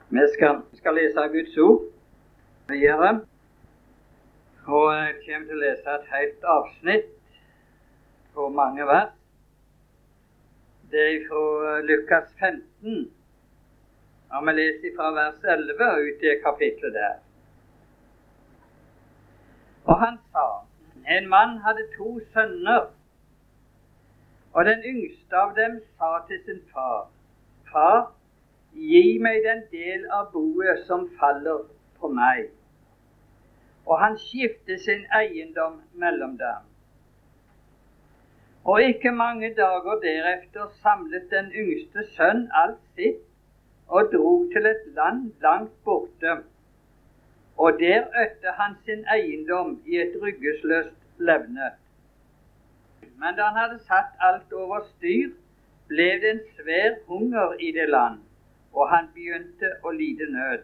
Vi skal lese Guds ord videre, og jeg kommer til å lese et helt avsnitt på mange vers. Det er fra Lukas 15, og vi leser fra vers 11 ut i kapitlet der. Og han sa, en mann hadde 2 sønner, og den yngste av dem sa til sin far, Far, gi meg den del av boet som faller på meg. Og han skiftet sin eiendom mellom dem. Og ikke mange dager derefter samlet den yngste sønn alt sitt og dro til et land langt borte. Og der øtte han sin eiendom i et ryggesløst levne. Men da han hadde satt alt over styr, ble det en svær hunger i det land, og han begynte å lide nød.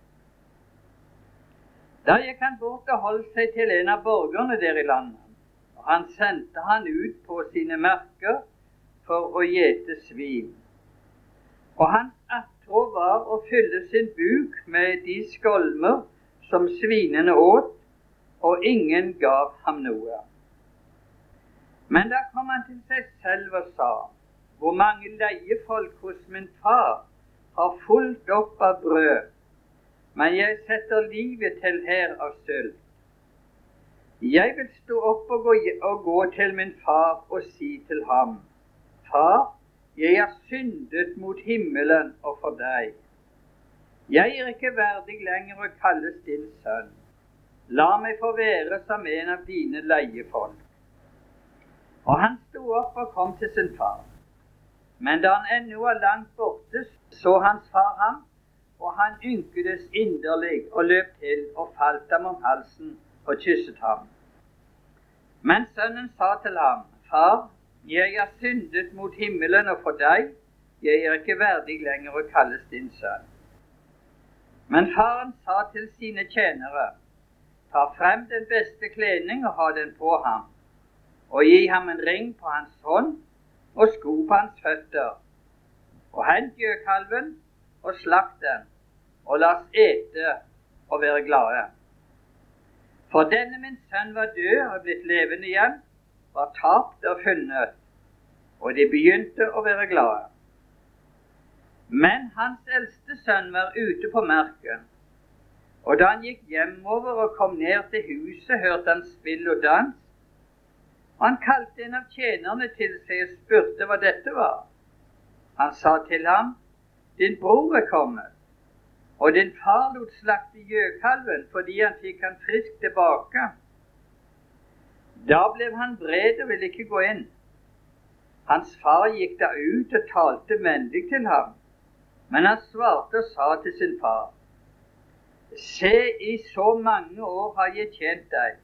Da gikk han bort og holdt seg til en av borgerne der i landet, og han sendte han ut på sine marker for å gjete svin. Og hans attrå var å fylle sin buk med de skolmer som svinene åt, og ingen gav ham noe. Men da kom han til seg selv og sa, hvor mange leiefolk hos min far har fullt opp av brød, men jeg setter livet til her av sult. Jeg vil stå opp og gå til min far og si til ham, Far, jeg har syndet mot himmelen og for deg. Jeg er ikke verdig lenger å kalles din sønn. La meg få være som en av dine leiefolk. Og han sto opp og kom til sin far. Men da han ennå var langt borte, så hans far ham, og han ynkedes inderlig og løp til og falt ham om halsen og kysset ham. Men sønnen sa til ham, Far, jeg har syndet mot himmelen og for deg, jeg er ikke verdig lenger å kalles din sønn. Men faren sa til sine tjenere, ta frem den beste kledning og ha den på ham, og gi ham en ring på hans hånd og sko på hans føtter, og hent gjøkalven og slakt den, og la oss ete og være glade. For denne min sønn var død og blitt levende igjen, var tapt og funnet, og de begynte å være glade. Men hans eldste sønn var ute på marken, og da han gikk hjemover og kom ned til huset, hørte han spill og dans. Han kalte en av tjenerne til seg og spurte hva dette var. Han sa til ham, din bror er kommet, og din far lot slakte gjøkalven fordi han fikk han frisk tilbake. Da ble han vred og ville ikke gå inn. Hans far gikk da ut og talte vennlig til ham, men han svarte og sa til sin far, se, i så mange år har jeg tjent deg,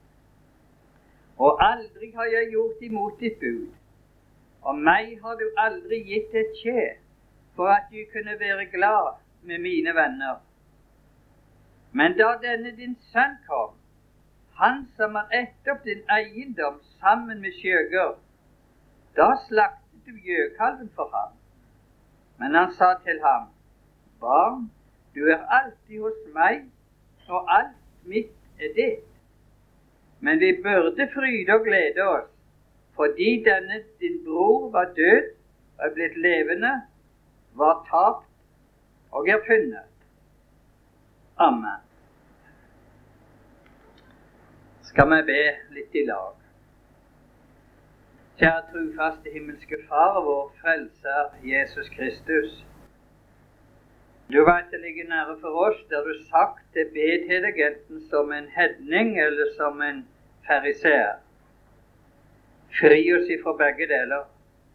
og aldri har jeg gjort imot ditt bud, og meg har du aldri gitt et kje, for at du kunne være glad med mine venner. Men da denne din sønn kom, han som har ett opp din eiendom sammen med skjøger, da slaktet du gjøkalven for ham. Men han sa til ham, barn, du er alltid hos meg, og alt mitt er ditt. Men vi burde fryde og glede oss, fordi denne din bror var død og er blitt levende, var tapt og er funnet. Amen. Skal vi be litt i lag. Kjære trofaste himmelske Far og vår frelser Jesus Kristus, du vet det ligger nære for oss der du sagt det be til deg enten som en hedning eller som en fariseer. Fri oss ifra begge deler.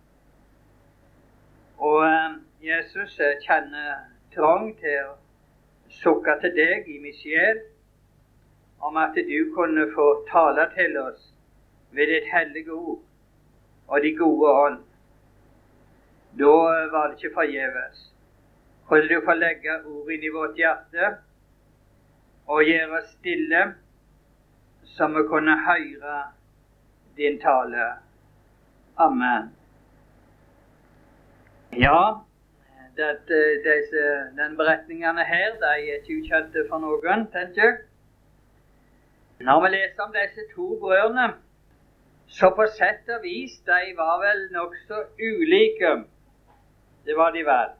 Og Jesus, jeg kjenner trang til å sukke til deg i min sjel om at du kunne få tale til oss ved ditt hellige ord og de gode ånd. Da var det ikke forgjeves. Kunne du få legge ord inn i vårt hjerte og gjøre oss stille, så vi kunne høre din tale. Amen. Ja, den beretningene her, de er ikke ukjente for noen, tenker jeg. Når vi leser om disse to brødrene, så på sett og vis, de var vel nok så ulike. Det var de vel.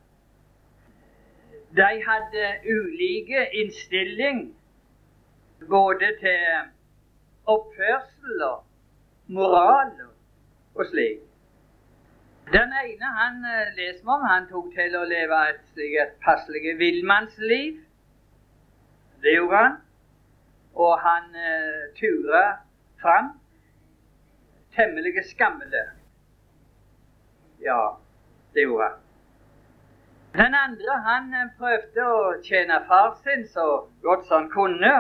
De hadde ulike innstilling, både til oppførsel og moral og slik. Den ene, han leser vi om, han tok til å leve et passelig villmannsliv. Det gjorde han. Og han tura fram temmelige skammelig. Ja, det gjorde han. Den andre, han prøvde å tjene far sin så godt som han kunne.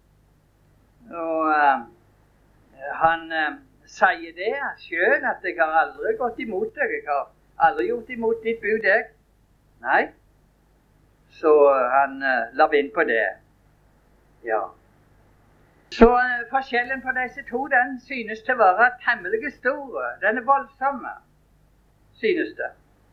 Og han sier det selv, at jeg har aldri gått imot deg. Jeg har aldri gjort imot ditt bud, jeg. Nei. Så han la vind på det. Ja. Så forskjellen på disse to, den synes til å være temmelig store. Den er voldsomme, synes det.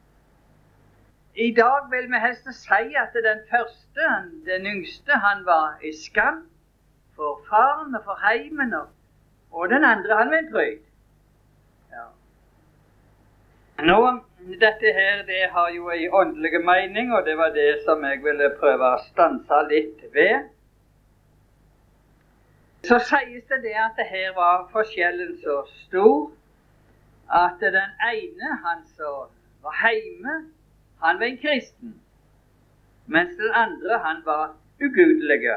I dag vil vi helst si at den første, den yngste, han var i skam for faren og for heimen, og den andre, han var en trygd. Ja. Nå, dette her, det har jo en åndelig mening, og det var det som jeg ville prøve å stanse litt ved. Så sies det at det her var forskjellen så stor, at den ene, han som var heime, han var en kristen, mens den andre, han var ugudelige.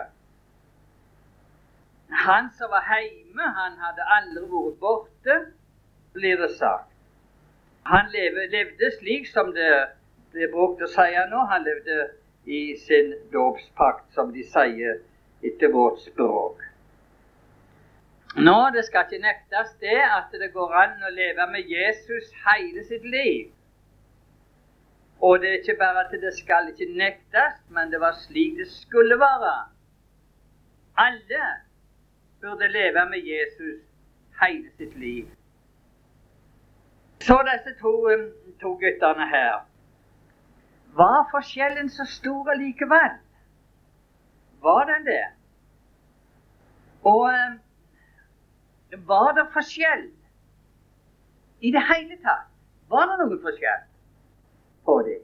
Han som var heime, han hadde aldri vært borte, blir det sagt. Han levde slik som det er brukt å si nå. Han levde i sin dåpspakt, som de sier etter vårt språk. Nå, det skal ikke nektes det at det går an å leve med Jesus hele sitt liv. Og det er ikke bare at det skal ikke nektes, men det var slik det skulle være. Alle burde leve med Jesus hele sitt liv. Så disse to gutterne her. Var forskjellen så stor likevel? Var den det? Og var det forskjell? I det hele tatt? Var det noen forskjell på det?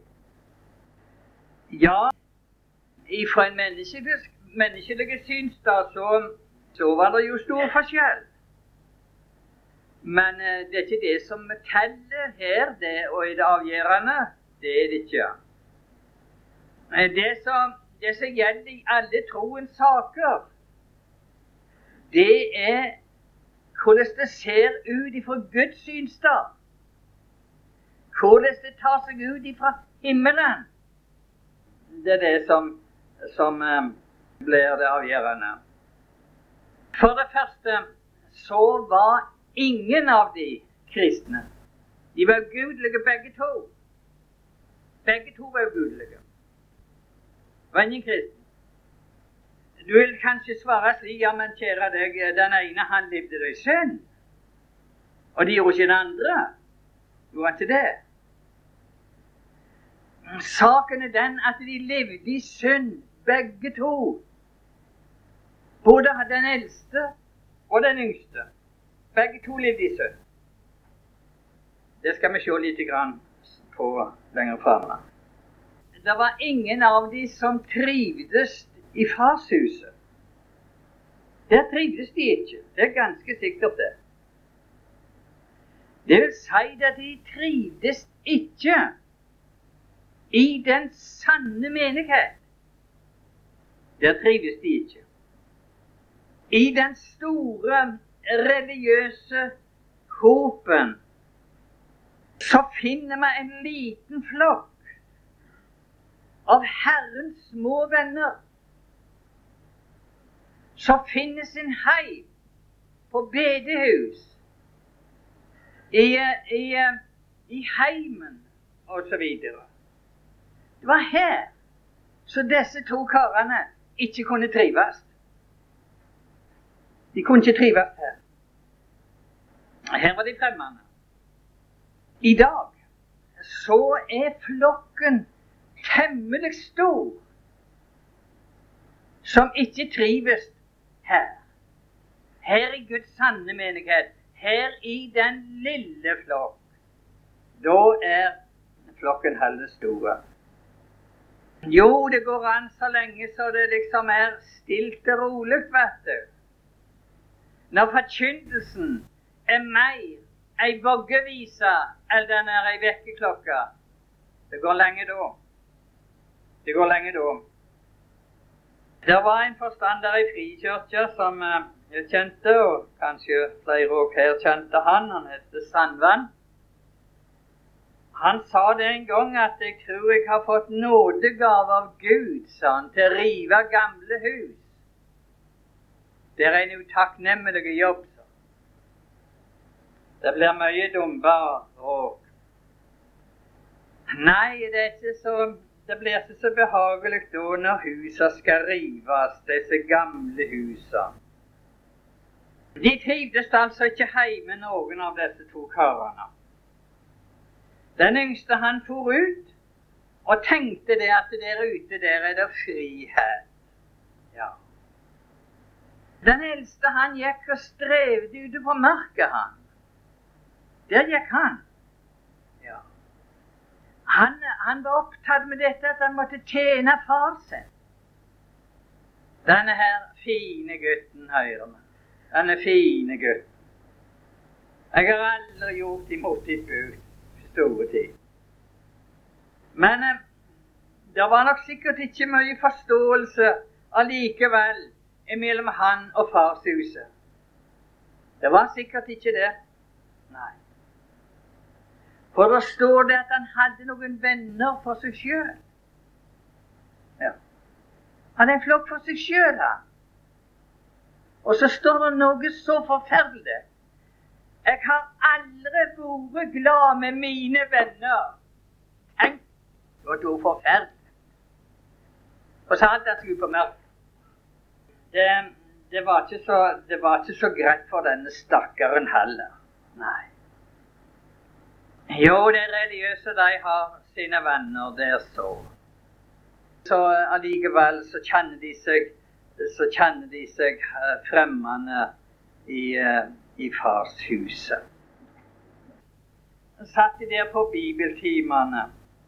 Ja, fra en menneskelig synsstad så var det jo stor forskjell. Men det er ikke det som teller her, det, og er det avgjørende, det er det ikke. Det som gjelder i alle troens saker, det er hvordan det ser ut ifra Guds synsstad. Hvordan det tar seg ut ifra himmelen. Det er det som blir det avgjørende. For det første så var ingen av de kristne. De var ugudelige begge to. Begge to var ugudelige. Det var ingen kristen. Du vil kanskje svare slik, ja, men kjære deg, den ene han levde det i synd, og de gjorde ikke den andre. Gjorde han ikke det? Saken er den at de levde i synd, begge to. Både den eldste og den yngste. Begge to levde i synd. Det skal vi se litt grann på lenger fremme. Det var ingen av de som trivdes i farshuset. Der trivdes de ikke. Det er ganske sikkert det. Det vil si at de trivdes ikke i den sanne menighet. Der trivdes de ikke. I den store religiøse hopen så finner vi en liten flokk av Herrens små venner som finner sin heim på bedehus, i heimen og så videre. Det var her så disse to karene ikke kunne trives. De kunne ikke trives her. Her var de fremmede. I dag så er flokken temmelig stor, som ikke trives her. Her i Guds sanne menighet, her i den lille flokk, da flokken heller store. Jo, det går an så lenge så det liksom stilt og rolig, vet du. Når forkyndelsen mer ei voggevise enn den ei vekkerklokke, det går lenge da. Det går lenge da. Det var en forstander i Frikirka som jeg kjente, og kanskje flere også her kjente han heter Sandvann. Han sa det en gang at jeg tror jeg har fått nådegave av Gud, sa han, til å rive gamle hus. Det en utakknemlig jobb, sa. Det blir mye dumper og nei, det blir ikke så behagelig da når huset skal rives, disse gamle husene. De trivdes altså ikke hjemme, noen av disse to karene. Den yngste han for ut, og tenkte det at der ute, der det frihet. Ja. Den eldste han gikk og strevde ute på marka, han. Der gikk han. Ja. Han var opptatt med dette at han måtte tjene far sin. Denne her fine gutten, hører man. Denne fine gutten. Jeg har aldri gjort imot ditt bud. Store tid. Men det var nok sikkert ikke mye forståelse allikevel mellom han og farshuset. Det var sikkert ikke det. Nei. For da står det at han hadde noen venner for seg selv. Ja. Han en flokk for seg selv, han. Og så står det noe så forferdelig. Jeg har aldri vært glad med mine venner. Tenk, det var så forferdelig. Og så hadde jeg skulle på mørk. Det var ikke så greit for denne stakkaren heller. Nei. Jo, de religiøse, de har sine venner der så. Så allikevel så kjenner de seg fremmede i fars huset. Satt de der på bibeltimene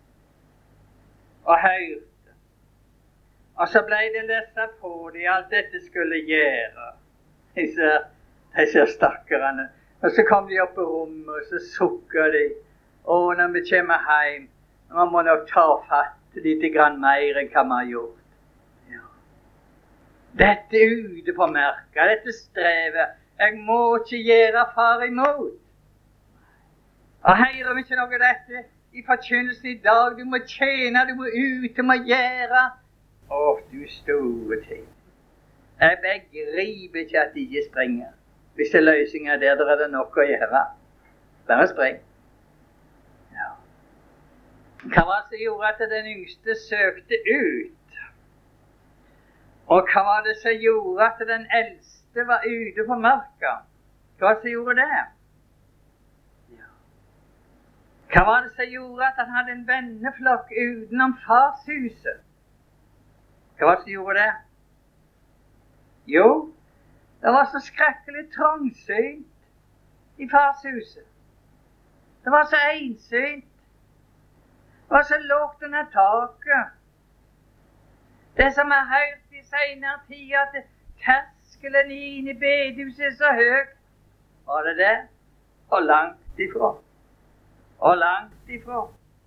og hørte. Og så ble det lest på de alt dette skulle gjøre, disse stakkarene. Og så kom de opp på rommet, og så sukket de. Og når vi kommer hjem, man må nok ta fatt litt grann mer enn hva vi har gjort. Ja. Dette ute på merka, dette strevet, jeg må ikke gjøre far imot. Og hører vi ikke noe av dette i forkynnelsen i dag? Du må tjene, du må ut, du må gjøre. Å, du store ting. Jeg begriper ikke at de ikke springer. Hvis det er løsninger der, er det nok å gjøre. Bare spring. Ja. Hva var det som gjorde at den yngste søkte ut? Og hva var det som gjorde at den eldste var ute på marka? Hva som gjorde det? Ja. Hva var det som gjorde at han hadde en venneflokk utenom farshuset? Hva var det som gjorde det? Jo, det var så skrekkelig trangsynt i farshuset. Det var så ensynt. Det var så lågt under taket. Det som har hørt i senere tid, at terskelen inn i bedehuset er så høy. Var det det? Og langt ifra. Og langt ifra.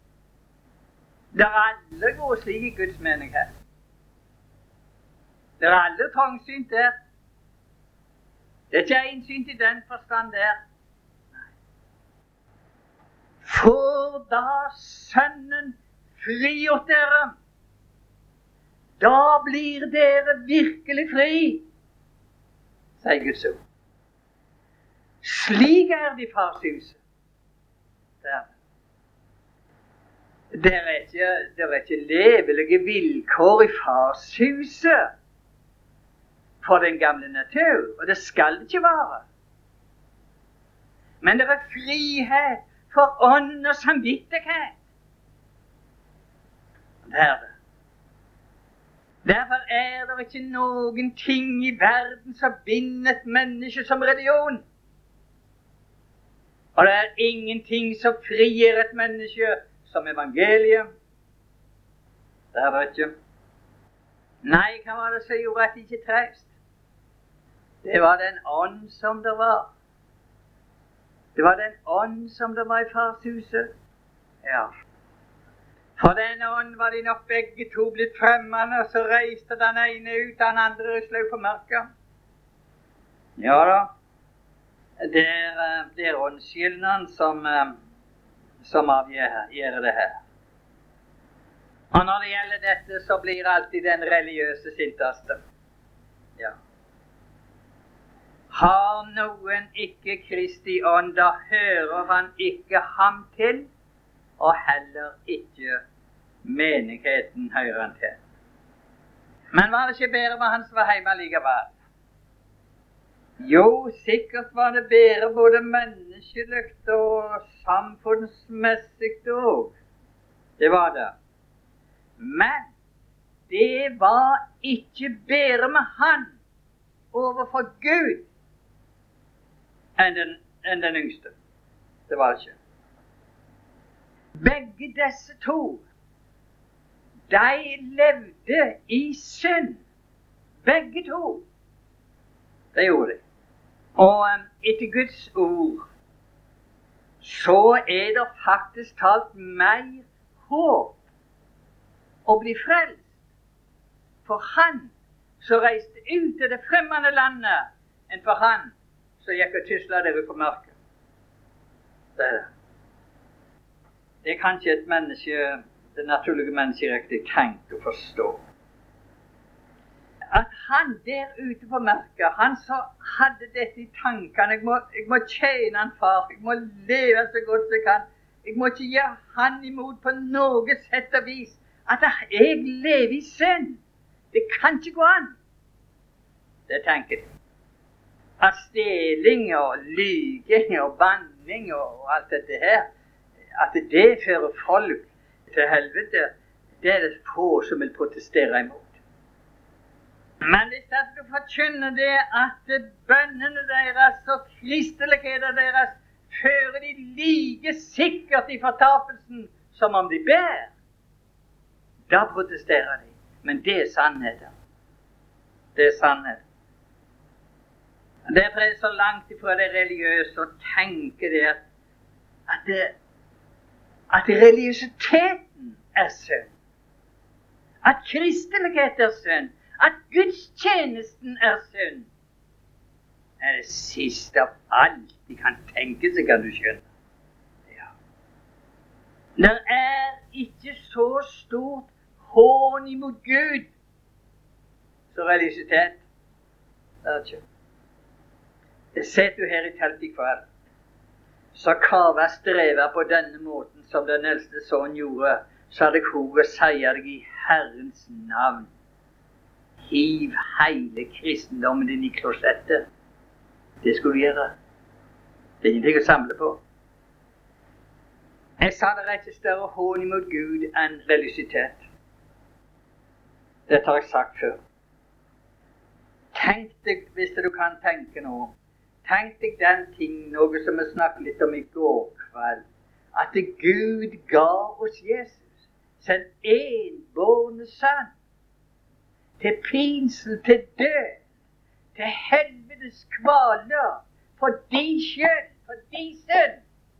Der alle går slik i Guds menighet. Der alle trangsynt der. Det er ikke ensynt i den forstand der. Nei. For da Sønnen frigjort dere, da blir dere virkelig fri, sier Guds ord. Slik er det i farshuset. Det er ikke levelige vilkår i farshuset for den gamle natur, og det skal det ikke være. Men det er frihet for ånd og samvittighet. Det er det. Derfor er det ikke noen ting i verden som binder et menneske som religion. Og det er ingenting som frigjør et menneske som evangeliet. Det er det ikke. Nei, hva var det som gjorde at de ikke trevst? Det var den ånd som det var. Det var den ånd som det var i farshuset. Ja. For den ånd var de nok begge to blitt fremmende, og så reiste den ene ut, den andre ruslet på mørket. Ja da. Det er åndskilden som avgjør det her. Og når det gjelder dette, så blir alltid den religiøse sinteste. Ja. Har noen ikke Kristi ånd, da hører han ikke ham til, og heller ikke menigheten hører han til. Men var det ikke bedre med han som var hjemme likevel? Jo, sikkert var det bedre både menneskelig og samfunnsmessig òg. Det var det. Men det var ikke bedre med han overfor Gud enn den yngste. Det var det ikke. Begge disse to, de levde i synd. Begge to. Det gjorde de. Og etter Guds ord så er det faktisk talt mer håp å bli frelst for han som reiste ut til det fremmede landet, enn for han som gikk og tysla der ute på mørket. Det er det. Det er kanskje et menneske, det naturlige mennesket, riktig tenker å forstå. At han der ute på mørket, han som hadde dette i tankene, jeg må tjene han far, jeg må leve så godt som jeg kan, jeg må ikke gjøre han imot på noe sett og vis, at jeg lever i synd. Det kan ikke gå an. Det tenker jeg. At steling og lyging og banning og alt dette her, at det fører folk til helvete, det er det få som vil protestere imot. Men hvis du forkynner det at bønnene deres og kristeligheten deres fører de like sikkert i fortapelsen som om de ber, da protesterer de. Men det er sannheten. Det er sannheten. Derfor er det så langt ifra det religiøse å tenke det at religiøsiteten er synd. At kristelighet er synd. At gudstjenesten er synd. Det er det siste av alt de kan tenke seg, kan du skjønne. Ja. Det er ikke så stort hån imot Gud så religiøsitet. Det er ikke. Det setter du her i telt i kveld. Så Kava strever på denne måten som den eldste sønn gjorde, så hadde jeg hov å si deg i Herrens navn. Hiv hele kristendommen din i klosettet. Det skulle du gjøre. Det er ingenting å samle på. Jeg sa det er ikke større hån imot Gud enn religiøsitet. Dette har jeg sagt før. Tenk deg, hvis du kan tenke noe, tenk deg den ting, noe som vi snakket litt om i går kveld, at Gud ga oss Jesus, sin enbårne sønn, til pinsel, til død, til helvetes kvaler, for de skyld, for de synd.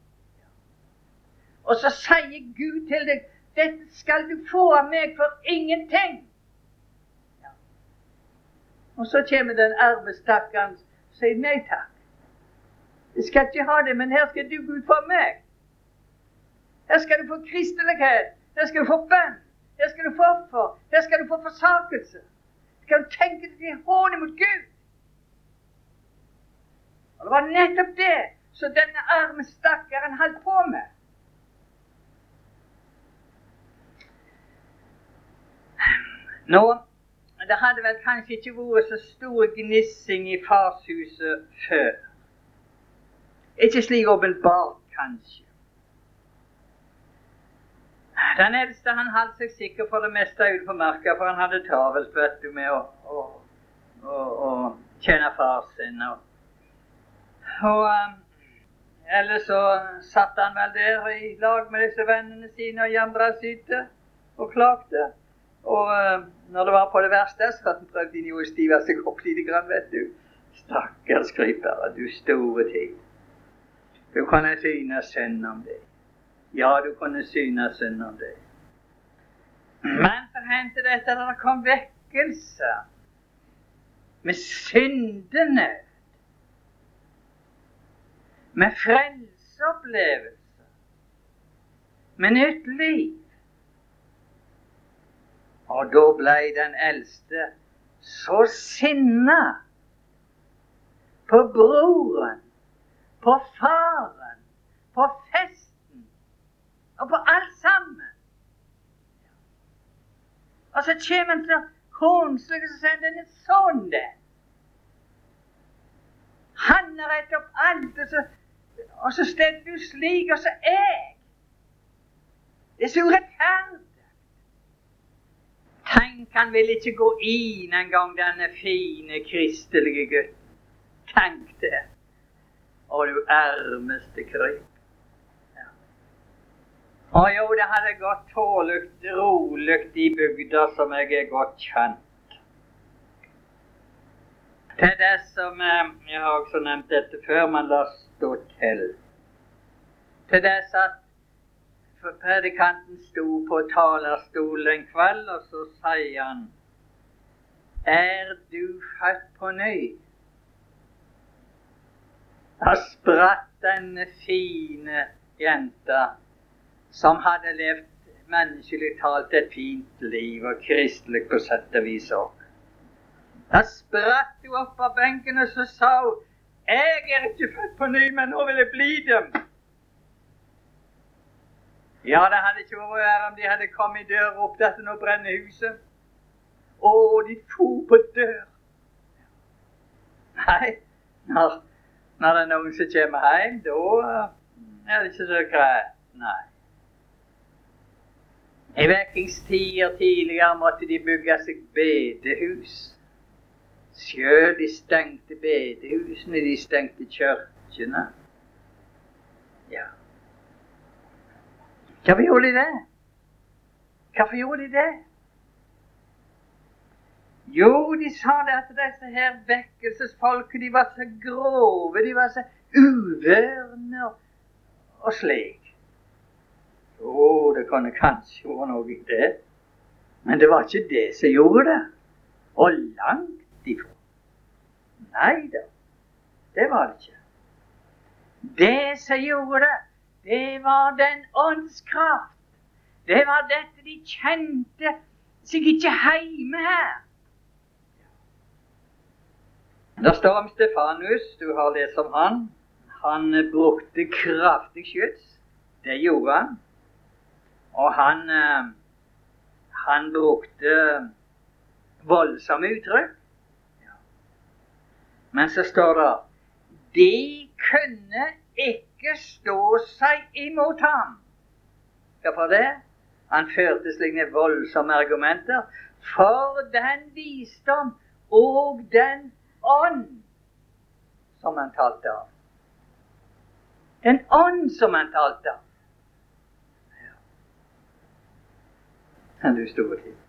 Og så sier Gud til deg, dette skal du få av meg for ingenting. Ja. Og så kommer den arme stakkaren og sier nei takk. Jeg skal ikke ha det, men her skal du Gud for meg. Her skal du få kristelighet, her skal du få bønn, her skal du få offer, her skal du få forsakelse. Skal du tenke deg til hån mot Gud? Og det var nettopp det som denne arme stakkaren holdt på med. Nå, det hadde vel kanskje ikke vært så stor gnissing i farshuset før. Ikke slik åpenbart, kanskje. Den eldste, han holdt seg sikker for det meste ut på marka, for han hadde travelt, vet du, med å tjene far sin. Ellers så satt han vel der i lag med disse vennene sine og jamret sydde og klagde. Og når det var på det verste, så hadde han prøvd inn i å stive seg opp lite grann, vet du. Stakkars krypere, du store tid. Du kunne synes synd om det. Ja, du kunne synes synd om det. Men så hendte det etter at det kom vekkelse med syndenød, med frelseopplevelse, med nytt liv. Og da ble den eldste så sinna på broren, på faren, på festen og på alt sammen. Og så kommer han til håndslig og sier denne sånn det. Han har rett opp alt, og så stedet du slik, og så jeg. Det er så urettferdig. Tenk, han vil ikke gå inn en gang, denne fine kristelige gutten. Tenk det. Å, du ærmeste kryp. Ja. Å jo, det hadde gått tålugt, roligt i bygda som jeg er godt kjent. Det er det som, jeg har også nevnt dette før, man lar stå til. Til dess at predikanten sto på talerstolen en kveld, og så sier han, er du født på ny? Da spratt denne fine jenta, som hadde levd menneskelig talt et fint liv, og kristelig på sett og vis også. Da spratt hun opp av benken, og så sa hun, jeg er ikke født på ny, men nå vil jeg bli dem. Ja, det hadde ikke vært verre om de hadde kommet i dør opp dette nå brenner huset. Å, de for på dør. Nei, når det er noen som kommer hjem, da er det ikke så greit. Nei. I vekkingstider tidligere måtte de bygge seg bedehus. Selv de stengte bedehusene, de stengte kirkene. Ja. Hvorfor gjorde de det? Hvorfor gjorde de det? Jo, de sa det at disse her vekkelsesfolket, de var så grove, de var så uvørne og slik. Jo, det kunne kanskje være noe i det, men det var ikke det som gjorde det. Og langt ifra. Nei da, det var det ikke. Det som gjorde det, det var den åndskraft. Det var dette de kjente seg ikke heime her. Det står om Stefanus, du har lest om han. Han brukte kraftig skyts. Det gjorde han. Og han brukte voldsomme uttrykk. Men så står det, de kunne ikke stå seg imot ham. Hvorfor det? Han førte slike voldsomme argumenter for den visdom og den ånd som han talte av. Den ånd som han talte av. Ja. Du store tid.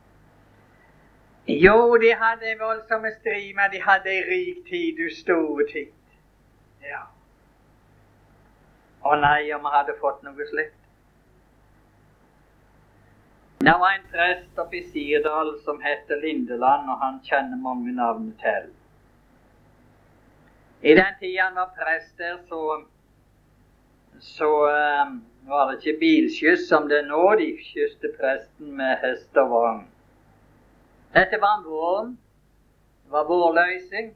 Jo, de hadde voldsomme strimer, de hadde rik tid, du store tid. Ja. Å nei, om jeg hadde fått noe slikt. Det var en prest oppe i Sirdal som heter Lindeland, og han kjenner mange navn til. I den tiden han var prest der, så var det ikke bilskyss som det nå. De skysste presten med hest og vogn. Dette var en vårn. Det var vårløsing.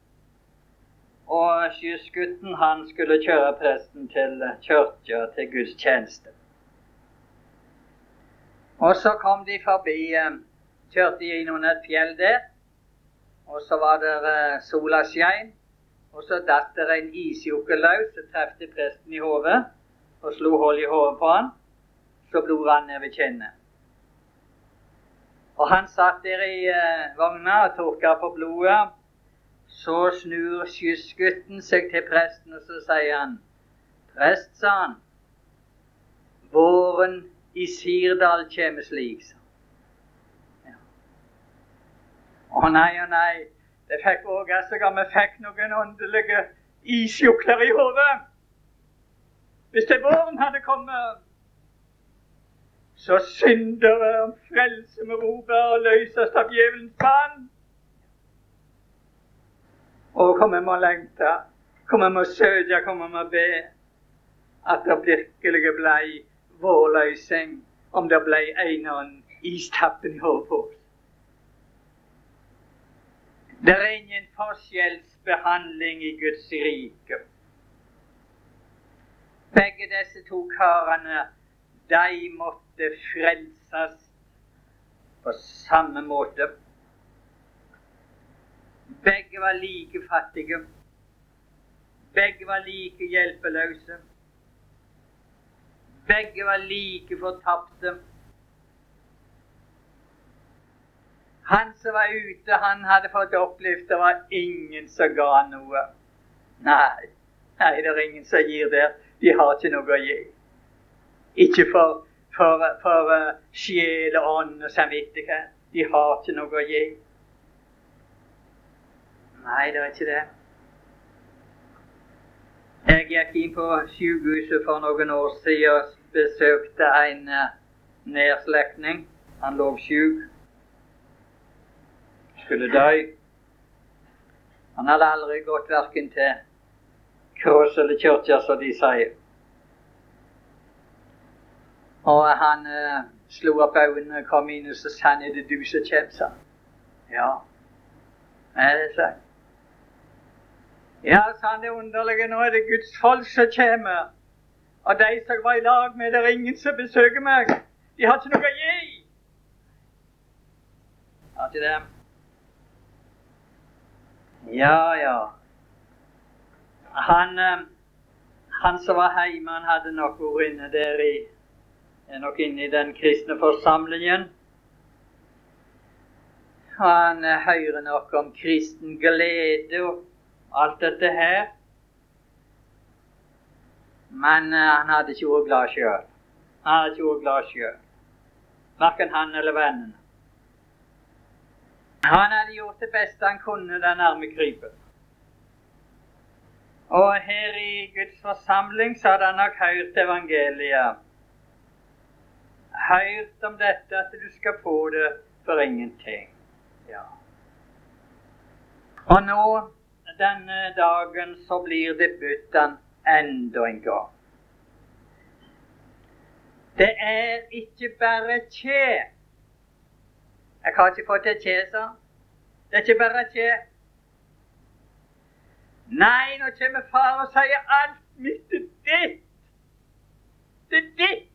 Og skyssgutten, han skulle kjøre presten til kirka, til gudstjeneste. Og så kom de forbi, kjørte inn under et fjell der, og så var det sola skein, og så datt det en isjokke løs, og trefte presten i hodet, og slo hold i hodet på han. så blodet rann ned ved kinnet. Og han satt der i vogna og tørket på blodet. Så snur skyssgutten seg til presten, og så sier han, «Prest», sa han, «våren i Sirdal kommer slik», sa han. Ja. Å nei, det fikk også seg at vi fikk noen åndelige isjukler i hodet. Hvis det våren hadde kommet, så syndere om frelse med roper og løses av djevelens bann. Og hvor vi må lengte, hvor vi må søke, hvor vi må be, at det virkelig ble vår løsning, om det ble en og en istappen i hodet på oss. Det er ingen forskjellsbehandling i Guds rike. Begge disse to karene, de måtte frelses på samme måte. Begge var like fattige. Begge var like hjelpeløse. Begge var like fortapte. Han som var ute, han hadde fått opplevd det var ingen som ga noe. Nei, det er ingen som gir der. De har ikke noe å gi. Ikke for sjel og ånd og samvittighet. De har ikke noe å gi. Nei, det er ikke det. Jeg gikk inn på sykehuset for noen år siden og besøkte en nærslektning. Han lå syk. Skulle dø. Han hadde aldri gått hverken til kross eller kirke, som de sier. Og han slo opp øynene og kom inn og så sa han, «Er det du som kommer?» sa han. «Ja, det sa han. Ja, sa han, det underlige, nå er det Guds folk som kommer. Og de som var i lag med, det er ingen som besøker meg. De har ikke noe å gi.» Har ikke det? Ja. Han som var hjemme, han hadde nok vært inne der nok inne i den kristne forsamlingen. Og han hører nok om kristen glede og alt dette her. Men han hadde ikke vært glad selv. Hverken han eller vennene. Han hadde gjort det beste han kunne, den arme krypen. Og her i Guds forsamling så hadde han nok hørt evangeliet. Hørt om dette, at du skal få det for ingenting. Ja. Og nå, denne dagen, så blir det bytten enda en gang. Det er ikke bare kje. Jeg har ikke fått det kje, så. Det er ikke bare kje. Nei, nå kommer far og sier alt mitt er ditt. Det er ditt.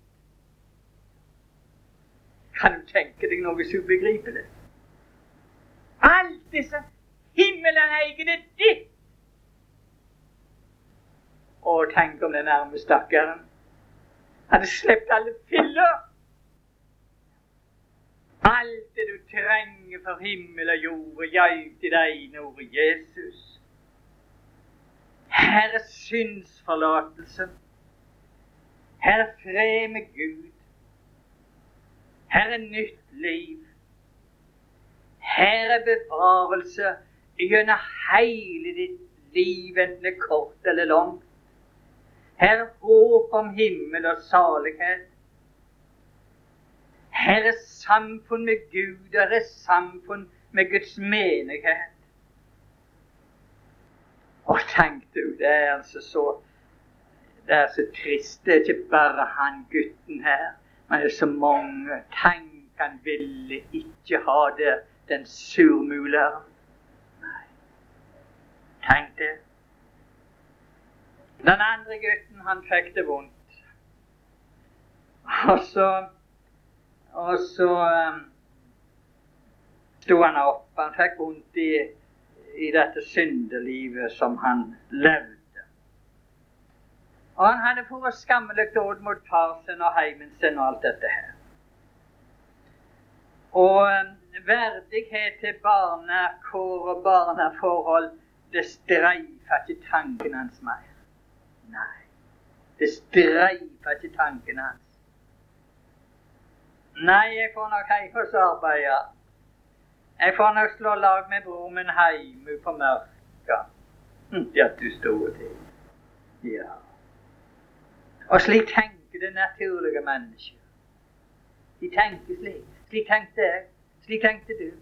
Kan du tenke deg noe så ubegripelig? Alt disse himmelen eier er ditt. Og tenk om den arme stakkaren hadde slept alle filler. Alt det du trenger for himmel og jord, gjøyt i deg, ord Jesus. Her er syndsforlatelse. Her er fred med Gud. Her er nytt liv. Her er bevarelse gjennom hele ditt liv, enten det er kort eller langt. Her er håp om himmel og salighet. Her er samfunn med Gud, og her er samfunn med Guds menighet. Og tenk du, det er så trist. Det er ikke bare han gutten her, men det er så mange. Tenk, han ville ikke ha det, den surmuleren. Nei, tenk det. Den andre gutten, han fikk det vondt. Og så sto han opp. Han fikk vondt i dette syndelivet som han levde. Og han hadde for skammelig dåd mot far sin og heimen sin og alt dette her. Og verdighet til barnekår og barneforhold, det streifa ikke tanken hans mer. Nei, det streifa ikke tanken hans. Nei, jeg får nok hjemme hos arbeide. Jeg får nok slå lag med bror min hjemme på mørka. Ja, du store ting. Ja. Og slik tenker det naturlige mennesker. De tenker slik. Slik tenkte jeg. Slik tenkte du.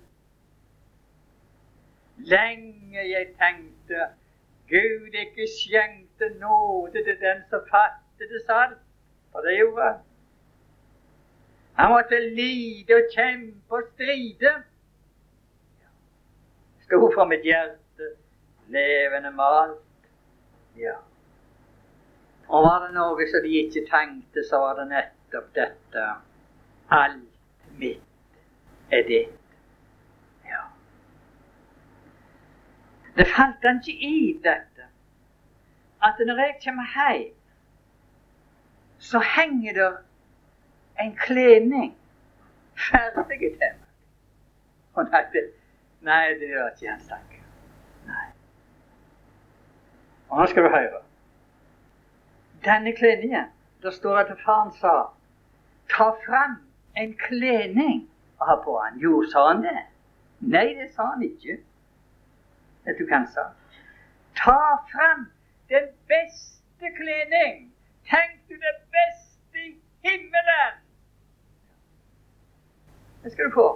Lenge jeg tenkte, Gud ikke skjenkte nåde til den som fattede salt. For det gjorde han. Han måtte lide og kjempe og stride. Stod for mitt hjerte, levende malt. Ja. Og var det noe som de ikke tenkte, så var det nettopp dette. Alt mitt er ditt. Ja. Det falt han ikke i dette, at når jeg kommer hjem, så henger det en kledning ferdig til meg. Og nei, det gjør ikke han snakker. Nei. Og nå skal du høre. Denne kledningen, der står at faren sa, ta frem en kledning og ha på han. Jo, sa han det? Nei, det sa han ikke. Vet du hva han sa? Ta frem den beste kledning. Tenk du det beste i himmelen. Det skal du få.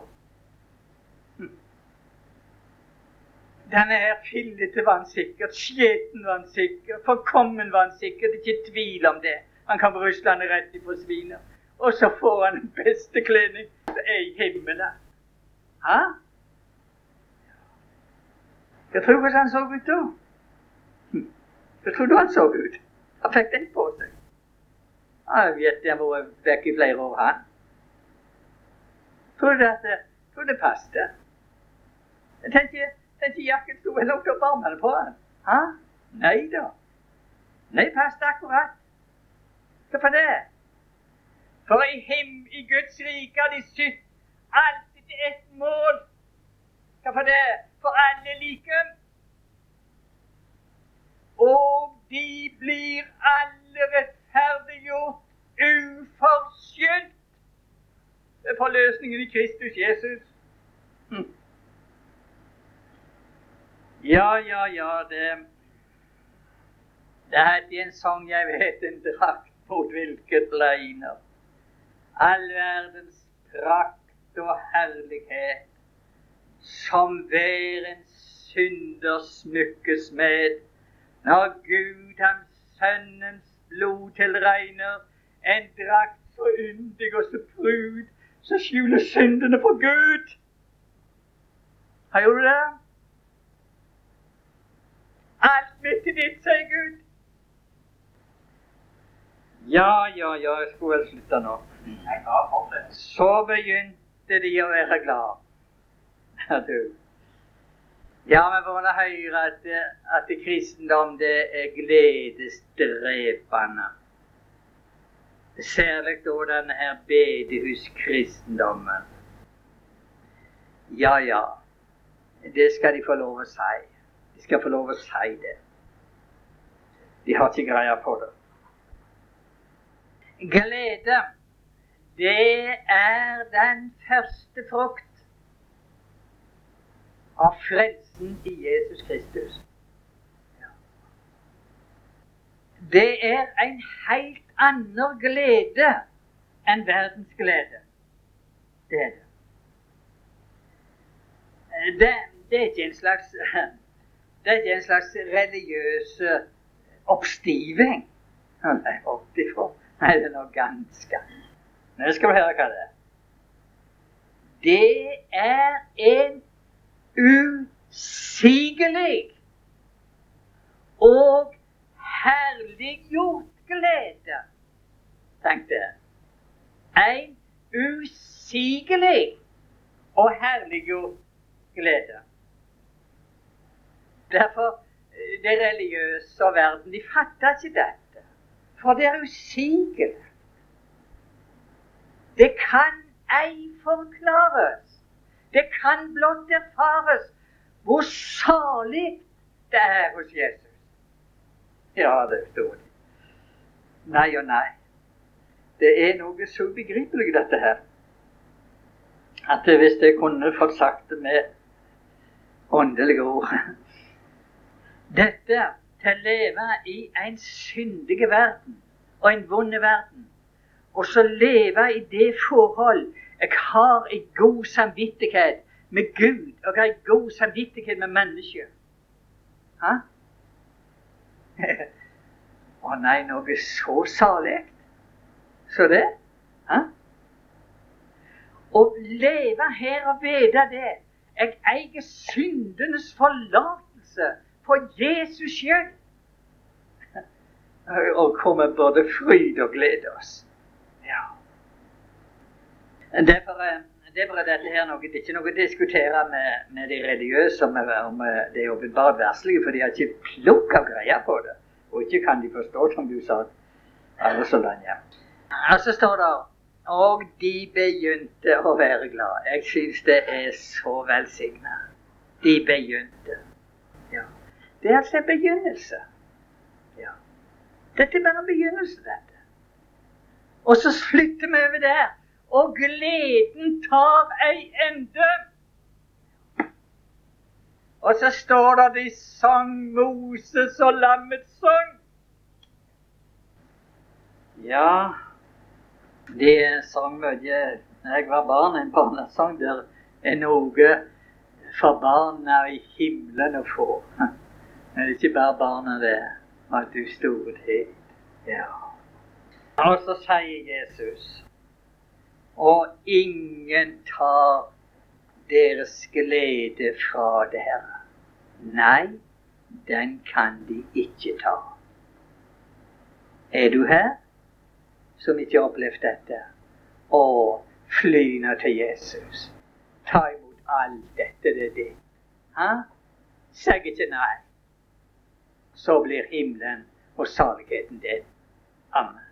Denne her fillete var han sikkert, skjeten var han sikkert, forkommen var han sikkert, ikke tvil om det. Han kan brysle han rett ifra sviner. Og så får han den beste kledning, det er i himmelen. Hæ? Jeg tror hvordan han så ut da. Jeg tror du han så ut. Han fikk den på seg. Jeg vet jeg var vekk i flere år, han. Tror du det passet? Jeg tenkte jakken sto vel nok opp armene på han. Hæ? Nei da. Nei, passet akkurat. Hvorfor det? For i Guds rike har de sytt alltid til ett mål. Hvorfor det? For alle like. Og de blir alle rettferdiggjort uforskyldt ved forløsningen i Kristus Jesus. Ja, det heter en sang, jeg vet, en drakt mot hvilket leiner. All verdens prakt og herlighet, som hver en synder smykkes med, når Gud ham sønnens blod tilregner, en drakt så yndig og så prud, så skjuler syndene for Gud. Har du det? Alt mitt er ditt, sier Gud. Ja, jeg skulle vel slutte nå. Så begynte de å være glad. Ja, du. Ja, men for å høre at kristendom, det er gledesdrepende. Særlig da denne her bedehuskristendommen. Ja, det skal de få lov å si. De skal få lov å si det. De har ikke greie på det. Glede, det er den første frukt av frelsen i Jesus Kristus. Det er en helt annen glede enn verdens glede. Det er det. Det er ikke en slags religiøs oppstiving. Nei, oppifra. Nei, det er noe ganske. Nå skal vi høre hva det er. Det er en usigelig og herliggjort glede. Tenk det. En usigelig og herliggjort glede. Derfor, det religiøse og verden, de fatter ikke dette. For det er usigelig. Det kan ei forklares. Det kan blott erfares hvor salig det er hos Jesus. Ja, det står det. Nei og nei. Det er noe så begripelig, dette her, at hvis jeg kunne fått sagt det med åndelige ord. Dette til å leve i en syndig verden og en vond verden, og så leve i det forhold jeg har en god samvittighet med Gud, og jeg har en god samvittighet med mennesker. Hæ? Å nei, noe så salig. Så det? Hæ? Å leve her og vite det. Jeg eier syndenes forlatelse for Jesus skyld. Og kommer både fryd og glede oss. Ja. Derfor er dette her noe, det er ikke noe å diskutere med de religiøse om det er åpenbart verslige, for de har ikke plukk av greier på det. Og ikke kan de forstå, som du sa, alle så lenge. Og så står det, og de begynte å være glad. Jeg synes det er så velsignet. De begynte. Ja. Det er altså en begynnelse. Ja. Dette er bare en begynnelse, dette. Og så flytter vi over der, og gleden tar ei ende. Og så står det de sang Moses og lammets sang. Ja, de sang mye. Når jeg var barn, en barnesang der er noe for barna i himmelen å få. Men det er ikke bare barna det, at du storhet. Ja. Og så sier Jesus, og ingen tar deres glede fra dere. Nei, den kan de ikke ta. Er du her, som ikke har opplevd dette? Og fly nå til Jesus. Ta imot alt dette, det er ditt. Hæ? Seg ikke nei. Så blir himmelen og saligheten din. Amen.